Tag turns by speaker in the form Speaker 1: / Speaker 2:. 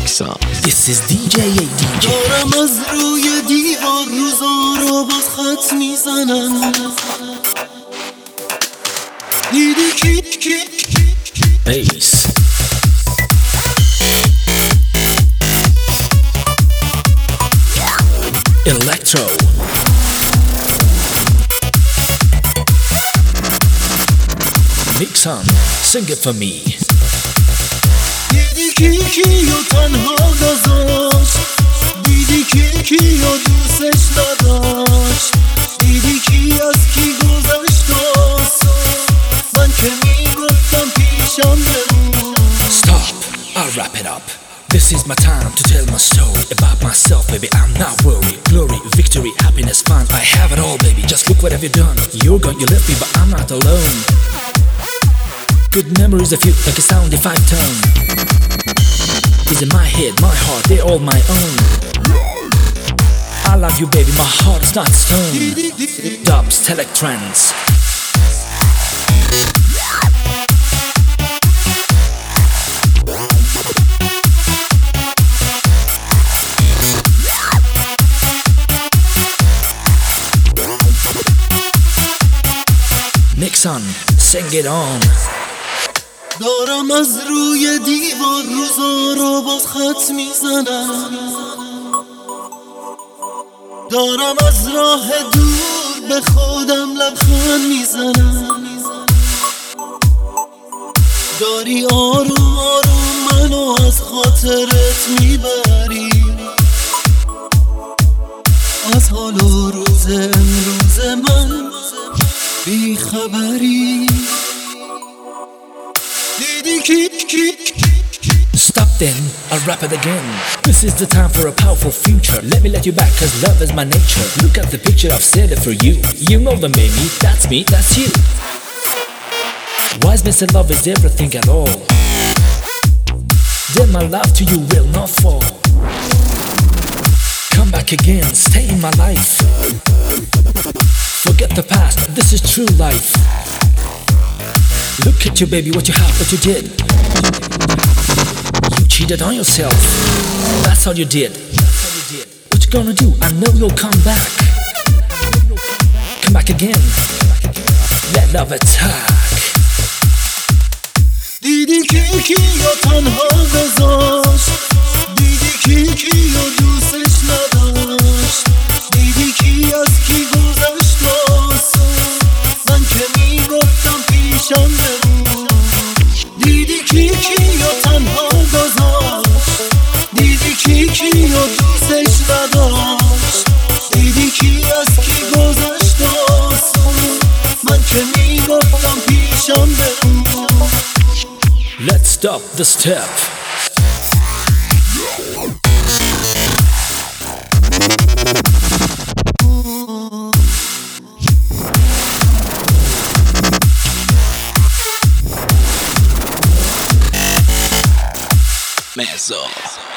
Speaker 1: Mixon.
Speaker 2: This is DJ ADJ.
Speaker 3: دارم از روی دیوار روزا رو باز خط میزنم. دیدی کی
Speaker 2: Bass. Electro. Mixon, sing it for me.
Speaker 3: دیدی کیو تنها گذاشت، دیدی کیو دوستش نداشت، دیدی کی از کی گذشت من که میگفتم پیشم بمون.
Speaker 2: Stop, I'll wrap it up. This is my time to tell my story about myself, baby. I'm not worried. Glory, victory, happiness, fun. I have it all, baby. Just look what have you done. You're gone, you left me, but I'm not alone. Good memories of you, like a sound in 5-tone. Is in my head, my heart, they're all my own. I love you, baby. My heart's not stone. Dubs, Telectrans. Mixon, sing it on.
Speaker 3: دارم از روی دیوار روزا رو باز خط میزنم. دارم از راه دور به خودم لبخند میزنم. داری آروم آروم منو از خاطرت میبری، از حال و روز امروز من بی خبری. دیدی کی
Speaker 2: Stop then, I'll rap it again. This is the time for a powerful future. Let me let you back, cause love is my nature. Look at the picture, I've said it for you. You know the baby, that's me, that's you. Wise men say love is everything at all. Then my love to you will not fall. Come back again, stay in my life. Forget the past, this is true life. Look at you, baby, what you have, what you did. You cheated on yourself, that's all you did. What you gonna do? I know you'll come back. Come back again, let love attack.
Speaker 3: دیدی کیو تنها گذاشت، دیدی کیو دوستش نداشت، دیدی کی از کی گذشت من که میگفتم پیشم بمون. دیدی کیو تنها گذاشت، دیدی کیو دوستش نداشت، دیدی کی از کی گذشت من که میگفتم پیشم بمون.
Speaker 2: Let's stop the step.
Speaker 1: Mezzo.